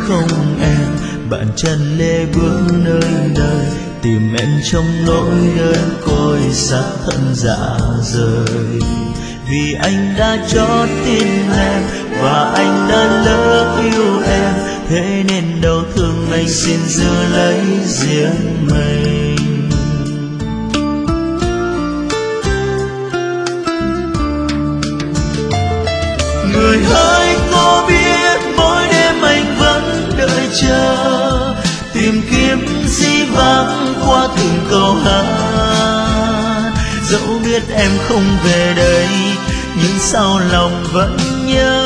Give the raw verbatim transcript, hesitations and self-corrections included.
không em, bạn chân lê bước nơi nơi, tìm em trong nỗi đơn côi xác thân dạ rời. Vì anh đã trót tin em và anh đã lỡ yêu em, thế nên đau thương anh xin giữ lấy riêng mình. Người hỡi có biết mỗi đêm anh vẫn đợi chờ, tìm kiếm dĩ vãng qua từng câu hát. Dẫu biết em không về đây nhưng sao lòng vẫn nhớ.